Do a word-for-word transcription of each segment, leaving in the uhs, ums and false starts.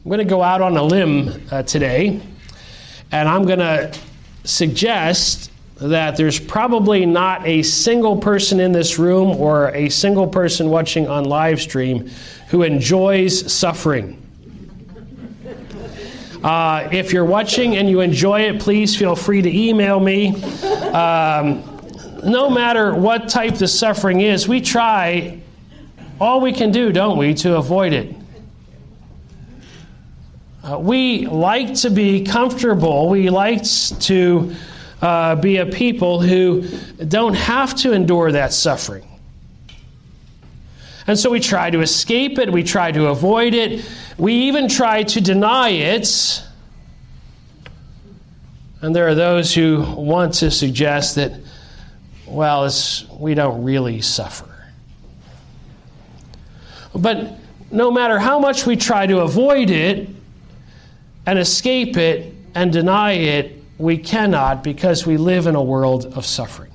I'm going to go out on a limb uh, today, and I'm going to suggest that there's probably not a single person in this room or a single person watching on live stream who enjoys suffering. Uh, if you're watching and you enjoy it, please feel free to email me. Um, no matter what type the suffering is, we try all we can do, don't we, to avoid it. Uh, we like to be comfortable. We like to uh, be a people who don't have to endure that suffering. And so we try to escape it. We try to avoid it. We even try to deny it. And there are those who want to suggest that, well, it's, we don't really suffer. But no matter how much we try to avoid it and escape it and deny it, we cannot, because we live in a world of suffering.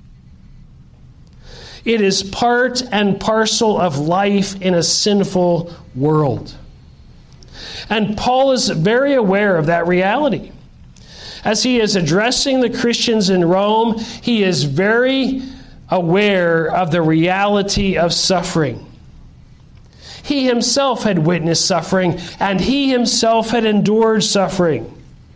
It is part and parcel of life in a sinful world. And Paul is very aware of that reality. As he is addressing the Christians in Rome, he is very aware of the reality of suffering. He himself had witnessed suffering, and he himself had endured suffering.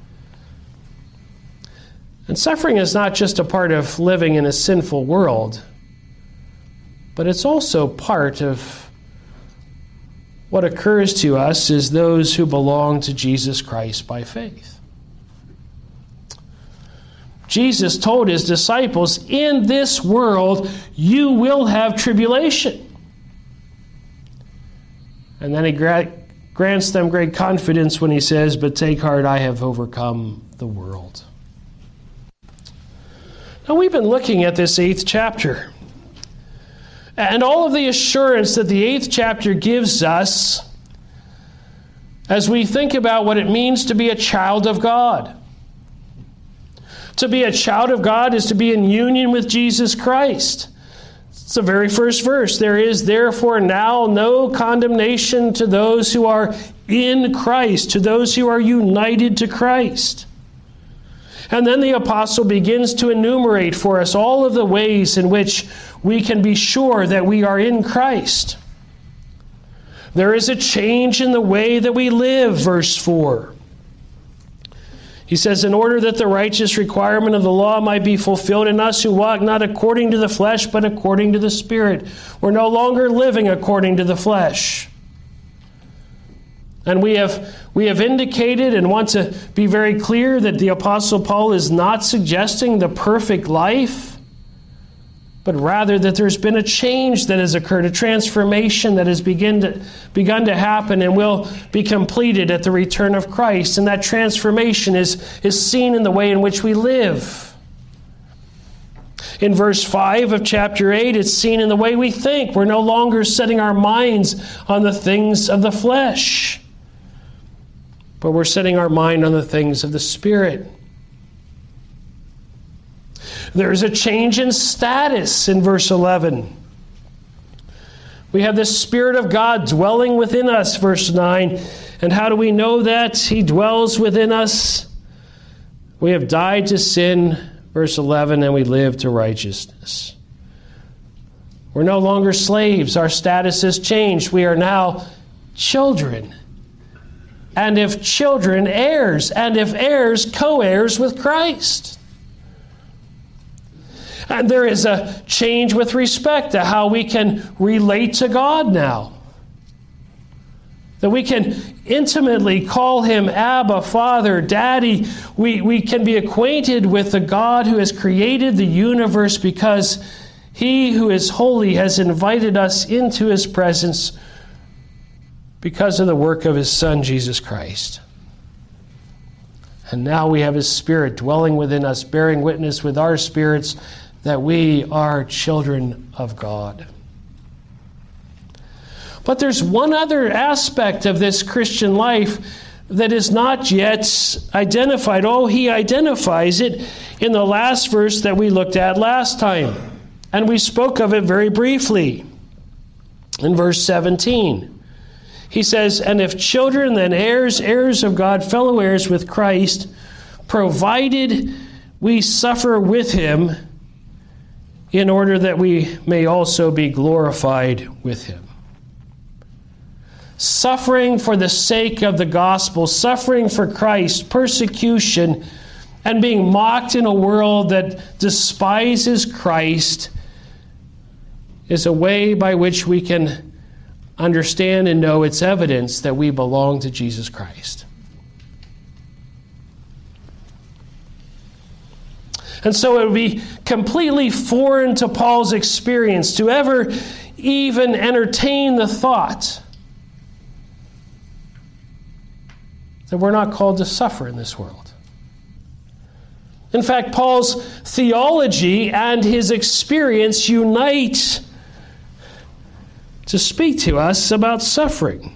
And suffering is not just a part of living in a sinful world, but it's also part of what occurs to us as those who belong to Jesus Christ by faith. Jesus told his disciples, in this world you will have tribulation. And then he gra- grants them great confidence when he says, but take heart, I have overcome the world. Now we've been looking at this eighth chapter. And all of the assurance that the eighth chapter gives us as we think about what it means to be a child of God. To be a child of God is to be in union with Jesus Christ. It's the very first verse. There is therefore now no condemnation to those who are in Christ, to those who are united to Christ. And then the apostle begins to enumerate for us all of the ways in which we can be sure that we are in Christ. There is a change in the way that we live, verse four. He says, in order that the righteous requirement of the law might be fulfilled in us who walk not according to the flesh, but according to the Spirit. We're no longer living according to the flesh. And we have we have indicated and want to be very clear that the Apostle Paul is not suggesting the perfect life, but rather that there's been a change that has occurred, a transformation that has begin to, begun to happen and will be completed at the return of Christ. And that transformation is, is seen in the way in which we live. In verse five of chapter eight, it's seen in the way we think. We're no longer setting our minds on the things of the flesh, but we're setting our mind on the things of the Spirit. There's a change in status in verse eleven. We have the Spirit of God dwelling within us, verse nine. And how do we know that He dwells within us? We have died to sin, verse eleven, and we live to righteousness. We're no longer slaves. Our status has changed. We are now children. And if children, heirs. And if heirs, co-heirs with Christ. And there is a change with respect to how we can relate to God now. That we can intimately call Him Abba, Father, Daddy. We, we can be acquainted with the God who has created the universe because He who is holy has invited us into His presence because of the work of His Son, Jesus Christ. And now we have His Spirit dwelling within us, bearing witness with our spirits that we are children of God. But there's one other aspect of this Christian life that is not yet identified. Oh, he identifies it in the last verse that we looked at last time. And we spoke of it very briefly. In verse seventeen, He says, and if children, then heirs, heirs of God, fellow heirs with Christ, provided we suffer with him, in order that we may also be glorified with him. Suffering for the sake of the gospel, suffering for Christ, persecution, and being mocked in a world that despises Christ is a way by which we can understand and know it's evidence that we belong to Jesus Christ. And so it would be completely foreign to Paul's experience to ever even entertain the thought that we're not called to suffer in this world. In fact, Paul's theology and his experience unite to speak to us about suffering.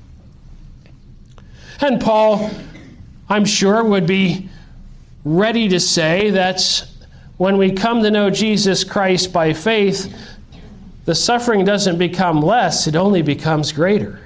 And Paul, I'm sure, would be ready to say that when we come to know Jesus Christ by faith, the suffering doesn't become less, it only becomes greater.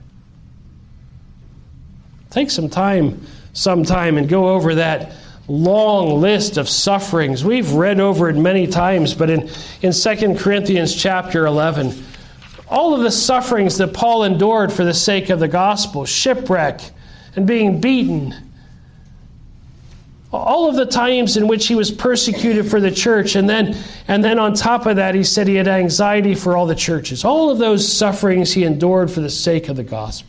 Take some time sometime and go over that long list of sufferings. We've read over it many times, but in, in Second Corinthians chapter eleven, all of the sufferings that Paul endured for the sake of the gospel, shipwreck and being beaten, all of the times in which he was persecuted for the church, and then, and then on top of that, he said he had anxiety for all the churches. All of those sufferings he endured for the sake of the gospel.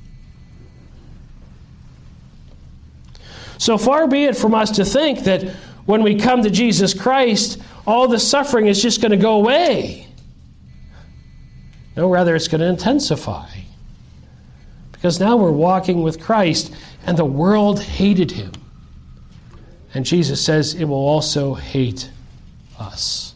So far be it from us to think that when we come to Jesus Christ, all the suffering is just going to go away. No, rather it's going to intensify. Because now we're walking with Christ, and the world hated him. And Jesus says it will also hate us.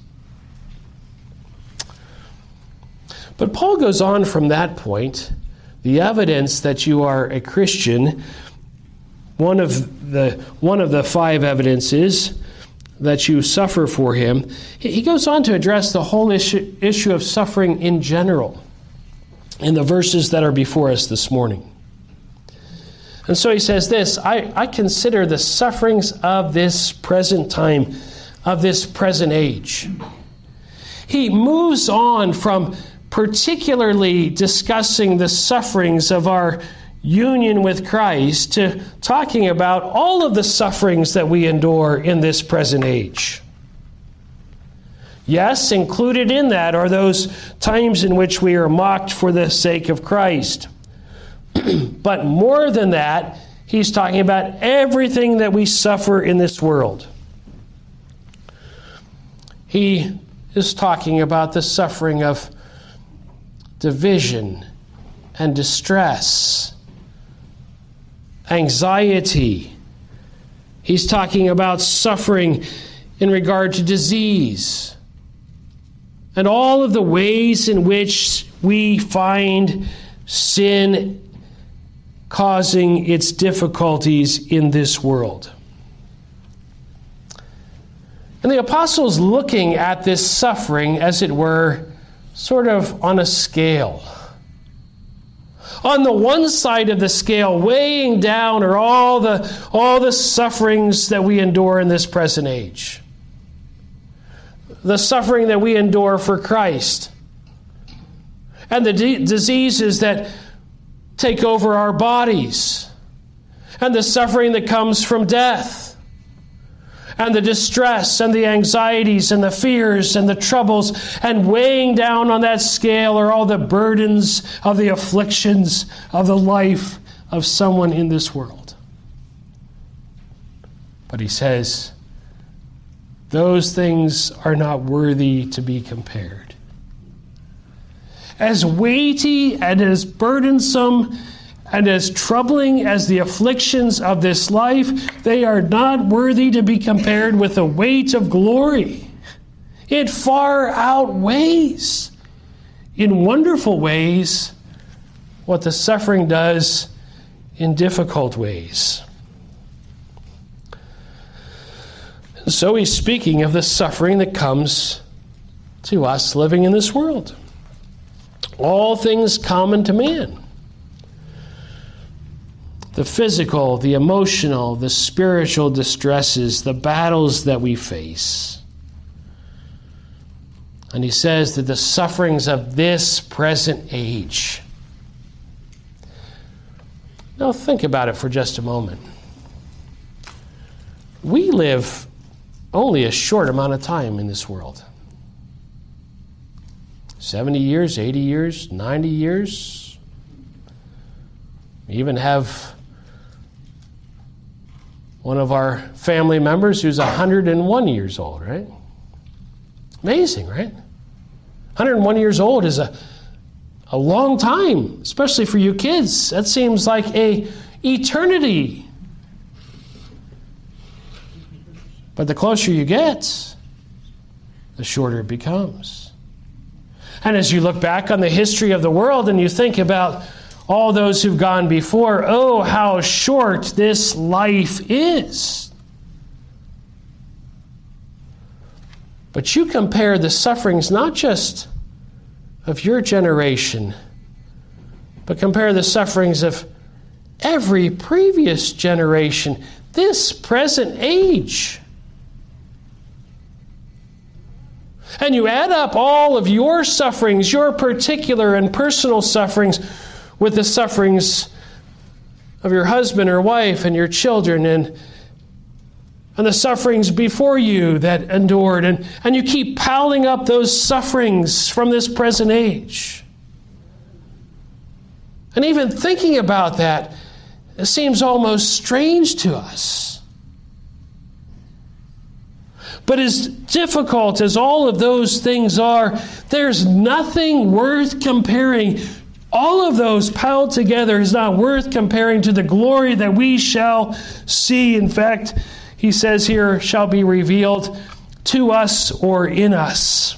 But Paul goes on from that point. The evidence that you are a Christian, one of the one of the five evidences that you suffer for him, he goes on to address the whole issue, issue of suffering in general in the verses that are before us this morning. And so he says this, I, I consider the sufferings of this present time, of this present age. He moves on from particularly discussing the sufferings of our union with Christ to talking about all of the sufferings that we endure in this present age. Yes, included in that are those times in which we are mocked for the sake of Christ. But more than that, he's talking about everything that we suffer in this world. He is talking about the suffering of division and distress, anxiety. He's talking about suffering in regard to disease and all of the ways in which we find sin causing its difficulties in this world. And the apostle's looking at this suffering, as it were, sort of on a scale. On the one side of the scale, weighing down are all the, all the sufferings that we endure in this present age. The suffering that we endure for Christ. And the d- diseases that take over our bodies, and the suffering that comes from death, and the distress and the anxieties and the fears and the troubles, and weighing down on that scale are all the burdens of the afflictions of the life of someone in this world. But he says, those things are not worthy to be compared. As weighty and as burdensome and as troubling as the afflictions of this life, they are not worthy to be compared with the weight of glory. It far outweighs, in wonderful ways, what the suffering does in difficult ways. And so he's speaking of the suffering that comes to us living in this world. All things common to man. the physical, the emotional, the spiritual distresses, the battles that we face. And he says that the sufferings of this present age. Now think about it for just a moment. We live only a short amount of time in this world. seventy years, eighty years, ninety years. We even have one of our family members who's one hundred one years old, right? Amazing, right? one hundred one years old is a, a long time, especially for you kids. That seems like a eternity. But the closer you get, the shorter it becomes. And as you look back on the history of the world and you think about all those who've gone before, oh, how short this life is. But you compare the sufferings not just of your generation, but compare the sufferings of every previous generation, this present age. And you add up all of your sufferings, your particular and personal sufferings, with the sufferings of your husband or wife and your children, and, and the sufferings before you that endured. And, and you keep piling up those sufferings from this present age. And even thinking about that, it seems almost strange to us. But as difficult as all of those things are, there's nothing worth comparing. All of those piled together is not worth comparing to the glory that we shall see. In fact, he says here, shall be revealed to us or in us.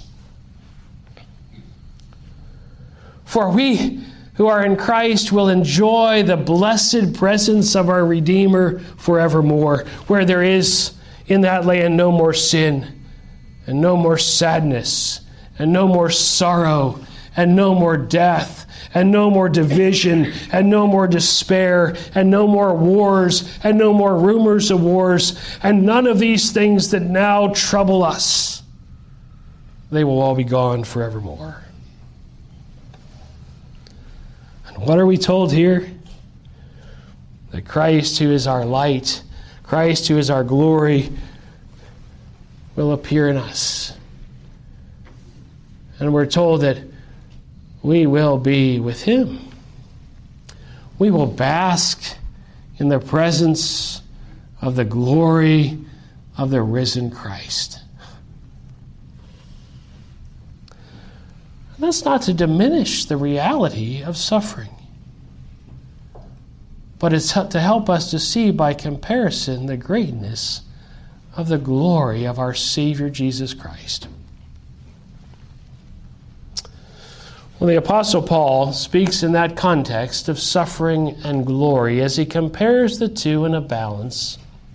For we who are in Christ will enjoy the blessed presence of our Redeemer forevermore, where there is in that land no more sin, and no more sadness, and no more sorrow, and no more death, and no more division, and no more despair, and no more wars, and no more rumors of wars, and none of these things that now trouble us. They will all be gone forevermore. And what are we told here? That Christ, who is our light, Christ, who is our glory, will appear in us. And we're told that we will be with him. We will bask in the presence of the glory of the risen Christ. And that's not to diminish the reality of suffering, but it's to help us to see by comparison the greatness of the glory of our Savior Jesus Christ. Well, the Apostle Paul speaks in that context of suffering and glory as he compares the two in a balance.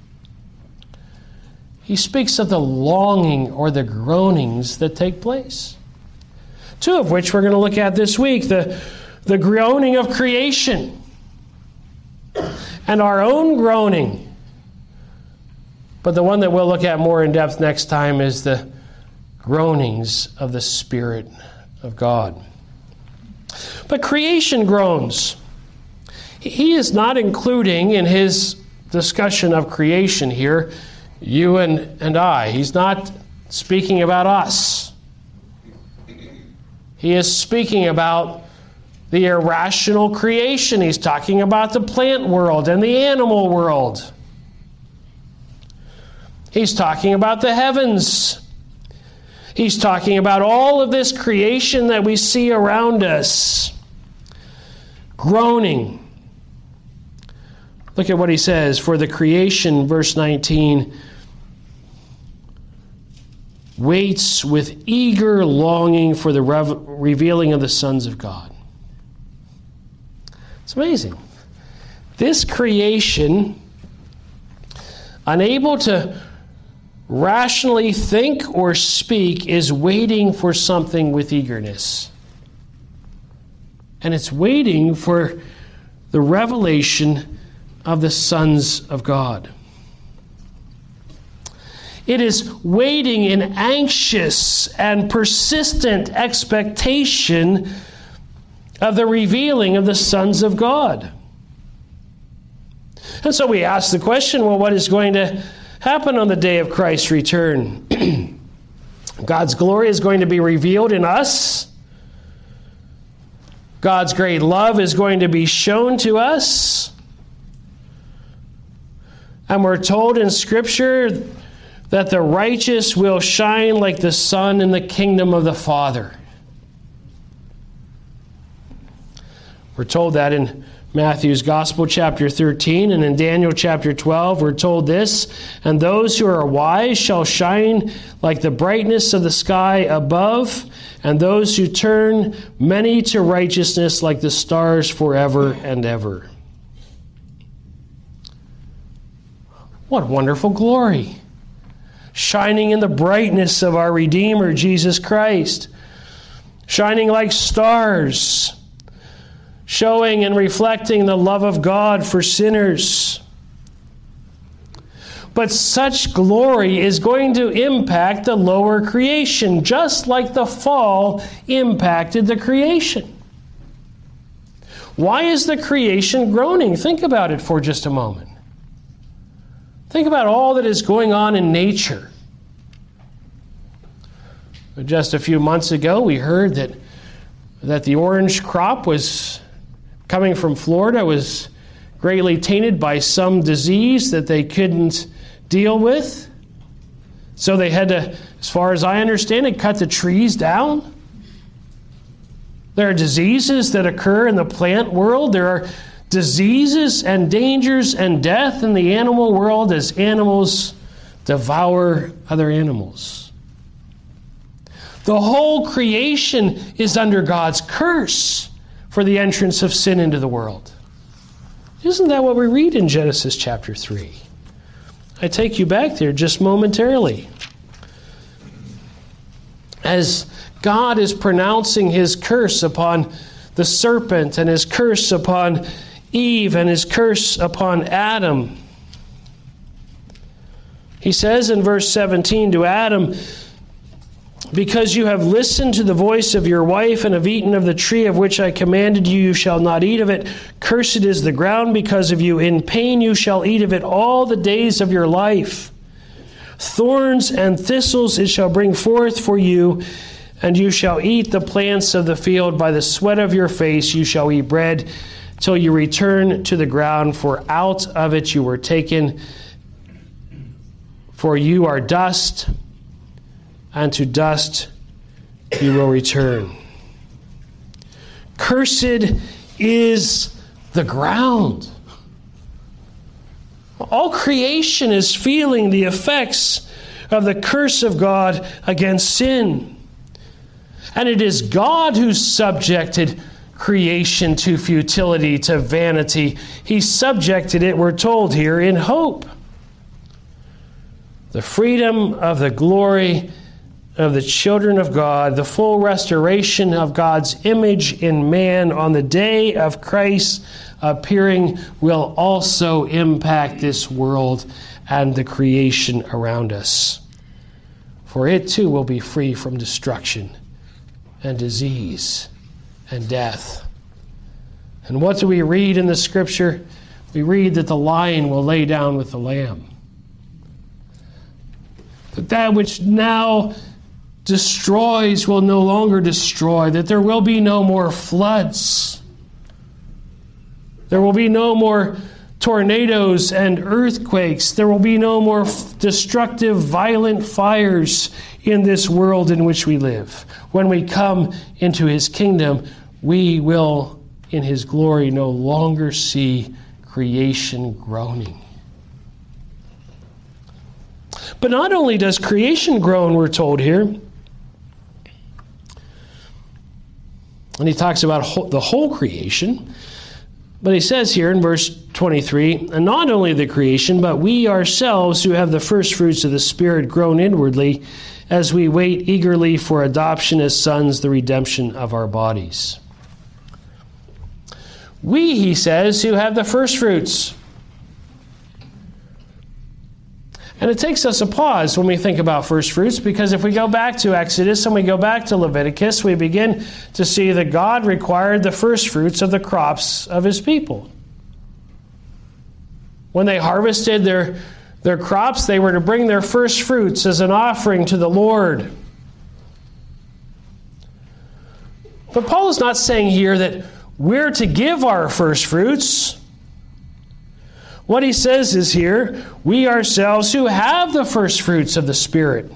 He speaks of the longing or the groanings that take place. Two of which we're going to look at this week. The, the groaning of creation and our own groaning. But the one that we'll look at more in depth next time is the groanings of the Spirit of God. But creation groans. He is not including in his discussion of creation here you and, and I. He's not speaking about us. He is speaking about the irrational creation. He's talking about the plant world and the animal world. He's talking about the heavens. He's talking about all of this creation that we see around us. Groaning. Look at what he says. For the creation, verse nineteen, waits with eager longing for the rev- revealing of the sons of God. It's amazing. This creation, unable to rationally think or speak, is waiting for something with eagerness. And it's waiting for the revelation of the sons of God. It is waiting in anxious and persistent expectation of the revealing of the sons of God. And so we ask the question, well, what is going to happen on the day of Christ's return? God's glory is going to be revealed in us. God's great love is going to be shown to us. And we're told in Scripture that the righteous will shine like the sun in the kingdom of the Father. We're told that in Matthew's Gospel, chapter thirteen, and in Daniel chapter twelve, we're told this, and those who are wise shall shine like the brightness of the sky above, and those who turn many to righteousness like the stars forever and ever. What wonderful glory! Shining in the brightness of our Redeemer, Jesus Christ. Shining like stars, showing and reflecting the love of God for sinners. But such glory is going to impact the lower creation, just like the fall impacted the creation. Why is the creation groaning? Think about it for just a moment. Think about all that is going on in nature. Just a few months ago, we heard that, that the orange crop was coming from Florida was greatly tainted by some disease that they couldn't deal with. So they had to, as far as I understand it, cut the trees down. There are diseases that occur in the plant world. There are diseases and dangers and death in the animal world as animals devour other animals. The whole creation is under God's curse for the entrance of sin into the world. Isn't that what we read in Genesis chapter three? I take you back there just momentarily. As God is pronouncing his curse upon the serpent and his curse upon Eve and his curse upon Adam, he says in verse seventeen to Adam, because you have listened to the voice of your wife and have eaten of the tree of which I commanded you, you shall not eat of it. Cursed is the ground because of you. In pain you shall eat of it all the days of your life. Thorns and thistles it shall bring forth for you, and you shall eat the plants of the field. By the sweat of your face you shall eat bread till you return to the ground, for out of it you were taken. For you are dust, and to dust you will return. Cursed is the ground. All creation is feeling the effects of the curse of God against sin. And it is God who subjected creation to futility, to vanity. He subjected it, we're told here, in hope. The freedom of the glory of the children of God, the full restoration of God's image in man on the day of Christ's appearing will also impact this world and the creation around us. For it too will be free from destruction and disease and death. And what do we read in the Scripture? We read that the lion will lay down with the lamb. That that which now destroys will no longer destroy, that there will be no more floods. There will be no more tornadoes and earthquakes. There will be no more f- destructive, violent fires in this world in which we live. When we come into his kingdom, we will, in his glory, no longer see creation groaning. But not only does creation groan, we're told here, and he talks about whole, the whole creation. But he says here in verse twenty-three, and not only the creation, but we ourselves who have the first fruits of the Spirit groan inwardly as we wait eagerly for adoption as sons, the redemption of our bodies. We, he says, who have the first fruits. And it takes us a pause when we think about first fruits, because if we go back to Exodus and we go back to Leviticus, we begin to see that God required the first fruits of the crops of his people. When they harvested their, their crops, they were to bring their first fruits as an offering to the Lord. But Paul is not saying here that we're to give our first fruits. What he says is here, we ourselves who have the first fruits of the Spirit.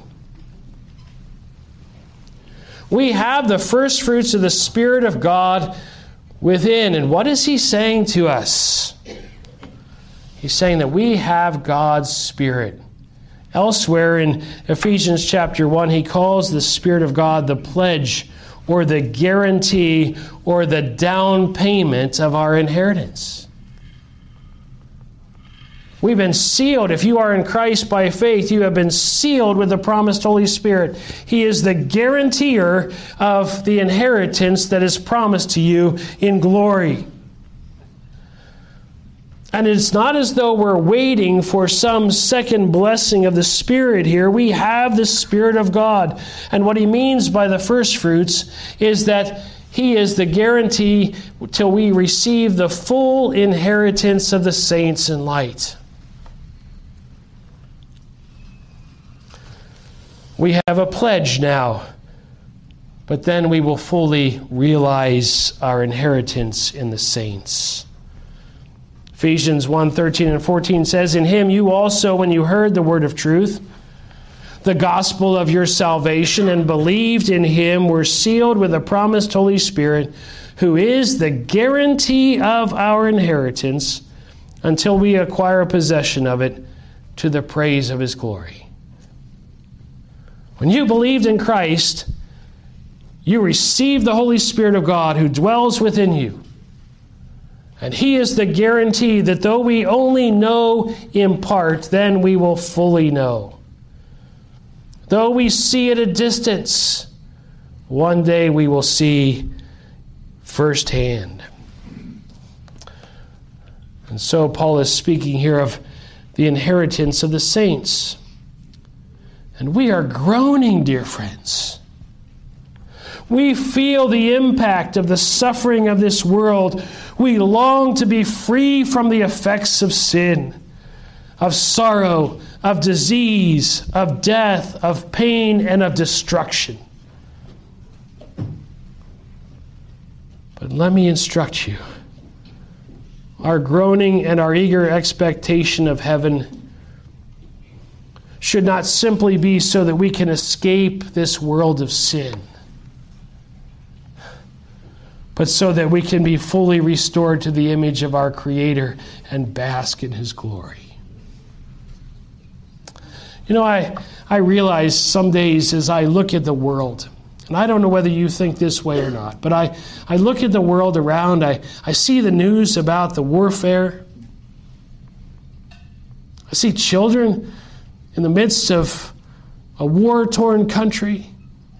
We have the first fruits of the Spirit of God within. And what is he saying to us? He's saying that we have God's Spirit. Elsewhere in Ephesians chapter one, he calls the Spirit of God the pledge or the guarantee or the down payment of our inheritance. We've been sealed. If you are in Christ by faith, you have been sealed with the promised Holy Spirit. He is the guarantor of the inheritance that is promised to you in glory. And it's not as though we're waiting for some second blessing of the Spirit here. We have the Spirit of God. And what he means by the first fruits is that he is the guarantee till we receive the full inheritance of the saints in light. We have a pledge now, but then we will fully realize our inheritance in the saints. Ephesians one, thirteen and fourteen says, in him you also, when you heard the word of truth, the gospel of your salvation, and believed in him, were sealed with the promised Holy Spirit, who is the guarantee of our inheritance until we acquire possession of it to the praise of his glory. When you believed in Christ, you received the Holy Spirit of God who dwells within you. And he is the guarantee that though we only know in part, then we will fully know. Though we see at a distance, one day we will see firsthand. And so Paul is speaking here of the inheritance of the saints. And we are groaning, dear friends. We feel the impact of the suffering of this world. We long to be free from the effects of sin, of sorrow, of disease, of death, of pain, and of destruction. But let me instruct you. Our groaning and our eager expectation of heaven should not simply be so that we can escape this world of sin, but so that we can be fully restored to the image of our Creator and bask in his glory. You know, I, I realize some days as I look at the world, and I don't know whether you think this way or not, but I, I look at the world around, I, I see the news about the warfare. I see children in the midst of a war-torn country.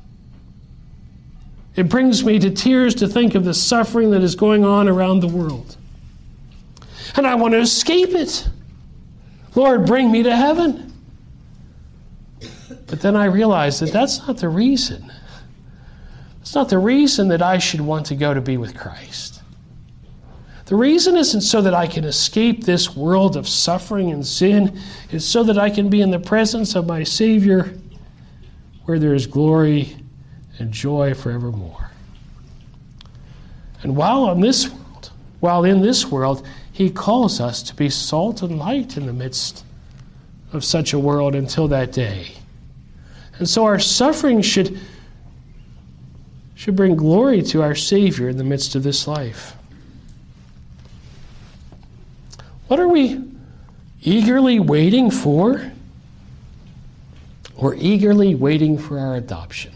It brings me to tears to think of the suffering that is going on around the world. And I want to escape it. Lord, bring me to heaven. But then I realize that that's not the reason. It's not the reason that I should want to go to be with Christ. The reason isn't so that I can escape this world of suffering and sin. It's so that I can be in the presence of my Savior where there is glory and joy forevermore. And while in this world, while in this world, he calls us to be salt and light in the midst of such a world until that day. And so our suffering should, should bring glory to our Savior in the midst of this life. What are we eagerly waiting for? We're eagerly waiting for our adoption.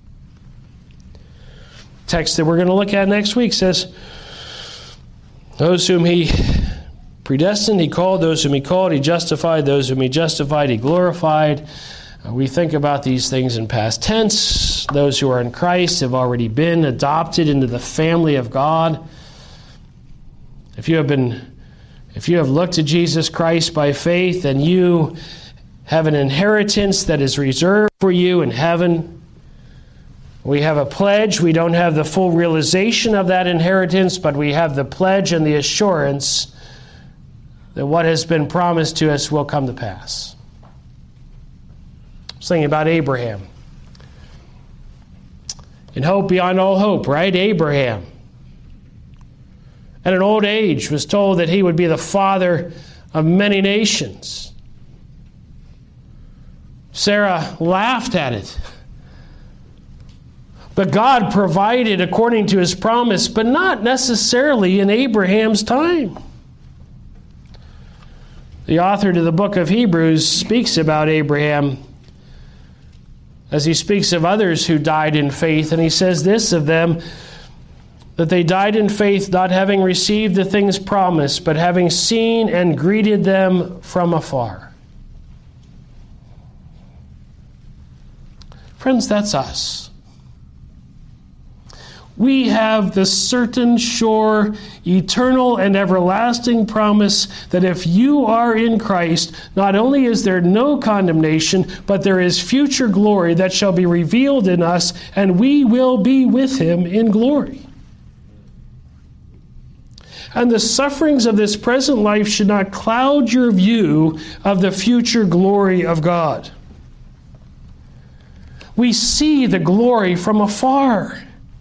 Text that we're going to look at next week says, those whom he predestined, he called. Those whom he called, he justified. Those whom he justified, he glorified. Uh, we think about these things in past tense. Those who are in Christ have already been adopted into the family of God. If you have been If you have looked to Jesus Christ by faith and you have an inheritance that is reserved for you in heaven. We have a pledge. We don't have the full realization of that inheritance, but we have the pledge and the assurance that what has been promised to us will come to pass. I was thinking about Abraham. In hope beyond all hope, right? Abraham, at an old age, was told that he would be the father of many nations. Sarah laughed at it. But God provided according to his promise, but not necessarily in Abraham's time. The author to the book of Hebrews speaks about Abraham as he speaks of others who died in faith, and he says this of them, that they died in faith, not having received the things promised, but having seen and greeted them from afar. Friends, that's us. We have the certain, sure, eternal, and everlasting promise that if you are in Christ, not only is there no condemnation, but there is future glory that shall be revealed in us, and we will be with him in glory. And the sufferings of this present life should not cloud your view of the future glory of God. We see the glory from afar.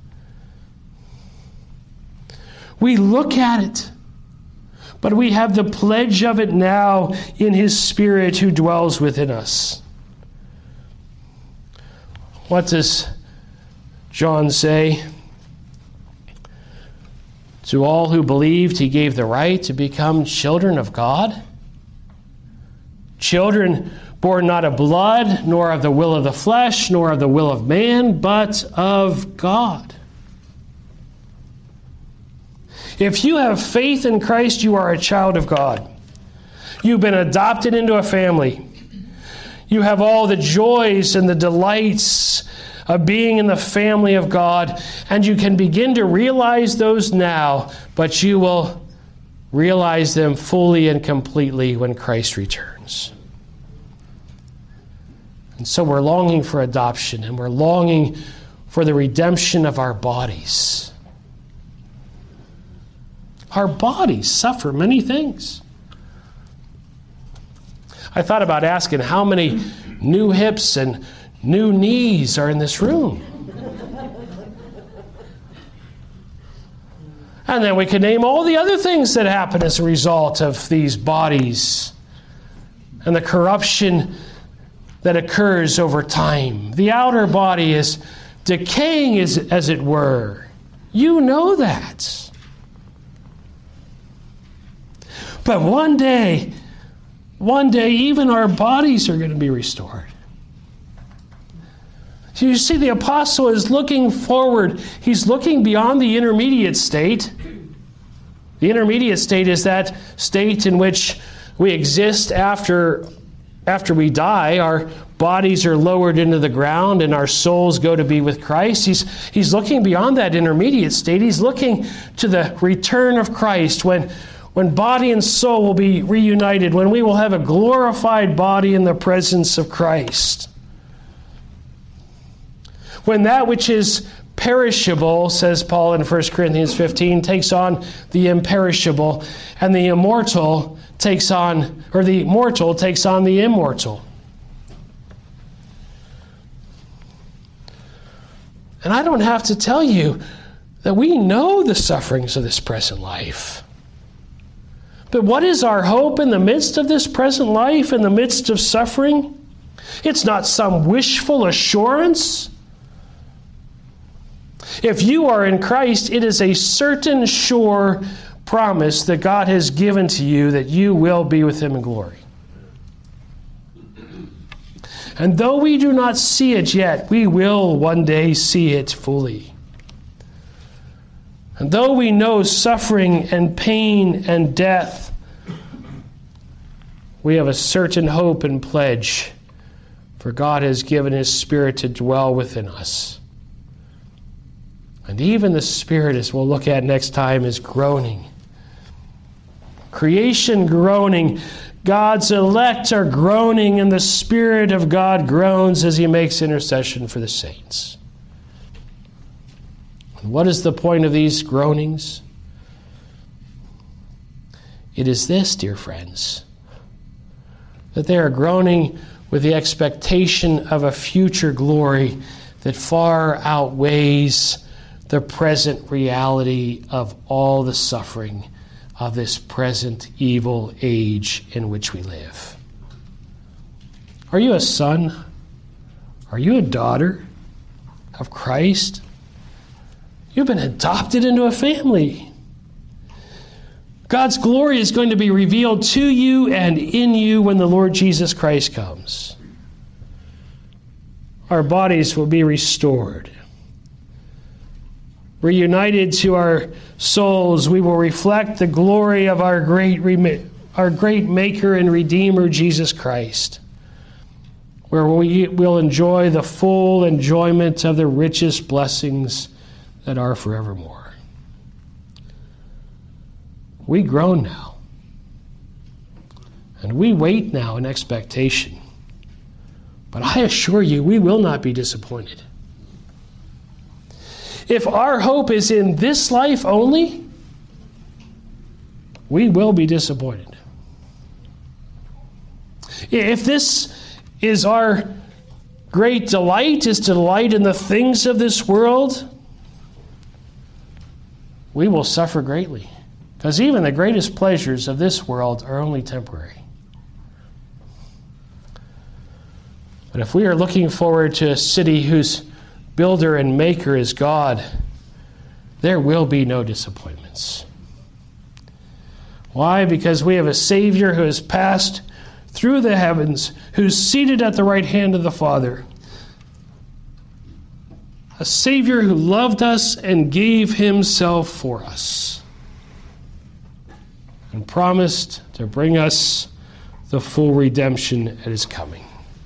We look at it, but we have the pledge of it now in his Spirit who dwells within us. What does John say? To all who believed, he gave the right to become children of God. Children born not of blood, nor of the will of the flesh, nor of the will of man, but of God. If you have faith in Christ, you are a child of God. You've been adopted into a family. You have all the joys and the delights of being in the family of God, and you can begin to realize those now, but you will realize them fully and completely when Christ returns. And so we're longing for adoption, and we're longing for the redemption of our bodies. Our bodies suffer many things. I thought about asking how many new hips and new knees are in this room. And then we could name all the other things that happen as a result of these bodies and the corruption that occurs over time. The outer body is decaying, as, as it were. You know that. But one day, one day, even our bodies are going to be restored. So you see, the apostle is looking forward. He's looking beyond the intermediate state. The intermediate state is that state in which we exist after, after we die. Our bodies are lowered into the ground and our souls go to be with Christ. He's, he's looking beyond that intermediate state. He's looking to the return of Christ when When body and soul will be reunited, when we will have a glorified body in the presence of Christ. When that which is perishable, says Paul in First Corinthians fifteen, takes on the imperishable, and the immortal takes on, or the mortal takes on the immortal. And I don't have to tell you that we know the sufferings of this present life. But what is our hope in the midst of this present life, in the midst of suffering? It's not some wishful assurance. If you are in Christ, it is a certain, sure promise that God has given to you that you will be with him in glory. And though we do not see it yet, we will one day see it fully. And though we know suffering and pain and death, we have a certain hope and pledge, for God has given his Spirit to dwell within us. And even the Spirit, as we'll look at next time, is groaning. Creation groaning, God's elect are groaning, and the Spirit of God groans as he makes intercession for the saints. And what is the point of these groanings? It is this, dear friends, that they are groaning with the expectation of a future glory that far outweighs the present reality of all the suffering of this present evil age in which we live. Are you a son? Are you a daughter of Christ? You've been adopted into a family. God's glory is going to be revealed to you and in you when the Lord Jesus Christ comes. Our bodies will be restored. Reunited to our souls, we will reflect the glory of our great, our great Maker and Redeemer, Jesus Christ, where we will enjoy the full enjoyment of the richest blessings that are forevermore. We groan now, and we wait now in expectation. But I assure you, we will not be disappointed. If our hope is in this life only, we will be disappointed. If this is our great delight, is to delight in the things of this world, we will suffer greatly. Because even the greatest pleasures of this world are only temporary. But if we are looking forward to a city whose builder and maker is God, there will be no disappointments. Why? Because we have a Savior who has passed through the heavens, who's seated at the right hand of the Father. A Savior who loved us and gave himself for us, and promised to bring us the full redemption at his coming.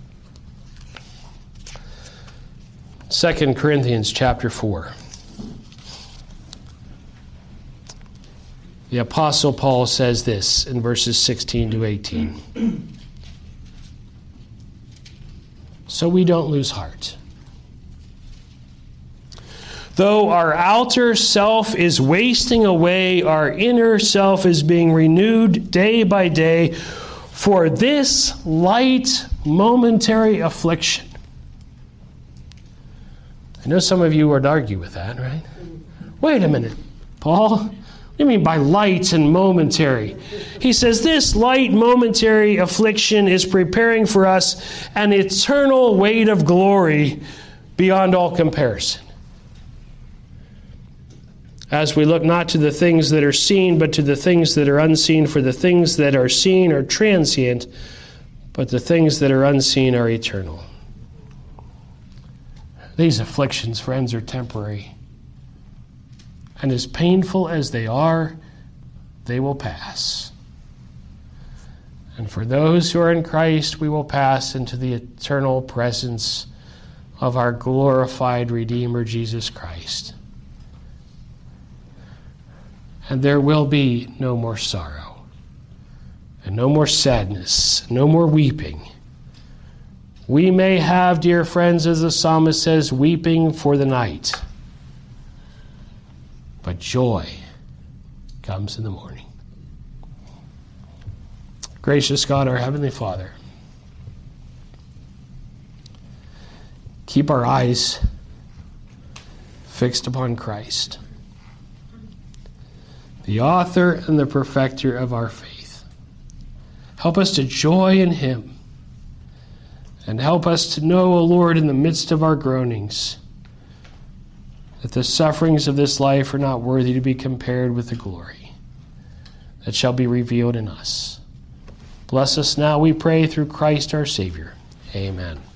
Second Corinthians chapter four. The Apostle Paul says this in verses sixteen to eighteen. So we don't lose heart. Though our outer self is wasting away, our inner self is being renewed day by day for this light momentary affliction. I know some of you would argue with that, right? Wait a minute, Paul. What do you mean by light and momentary? He says this light momentary affliction is preparing for us an eternal weight of glory beyond all comparison. As we look not to the things that are seen, but to the things that are unseen, for the things that are seen are transient, but the things that are unseen are eternal. These afflictions, friends, are temporary. And as painful as they are, they will pass. And for those who are in Christ, we will pass into the eternal presence of our glorified Redeemer, Jesus Christ. And there will be no more sorrow, and no more sadness, no more weeping. We may have, dear friends, as the psalmist says, weeping for the night. But joy comes in the morning. Gracious God, our Heavenly Father, keep our eyes fixed upon Christ, the author and the perfecter of our faith. Help us to joy in him, and help us to know, O Lord, in the midst of our groanings, that the sufferings of this life are not worthy to be compared with the glory that shall be revealed in us. Bless us now, we pray, through Christ our Savior. Amen.